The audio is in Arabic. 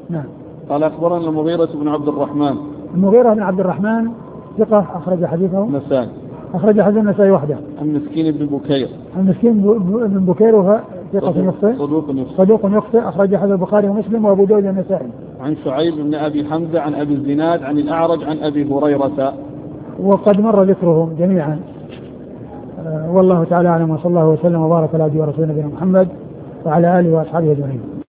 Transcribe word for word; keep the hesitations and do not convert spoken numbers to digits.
نعم. قال أخبرنا المغيرة بن عبد الرحمن. المغيرة بن عبد الرحمن ثقة أخرج حديثه النسائي. أخرج حديث النسائي وحده. عن مسكين بن بكير. عن مسكين بن بكير وهو ثقة يخطئ. صدوق يخطئ. صدوق يخطئ أخرج حديث البخاري ومسلم وأبو داود والنسائي. عن شعيب بن أبي حمزة عن أبي الزناد عن الأعرج عن أبي هريرة. وقد مر ذكرهم جميعا. أه والله تعالى أعلم، وصلى الله وسلم وبارك على عبده ورسوله نبينا محمد وعلى آله وأصحابه أجمعين.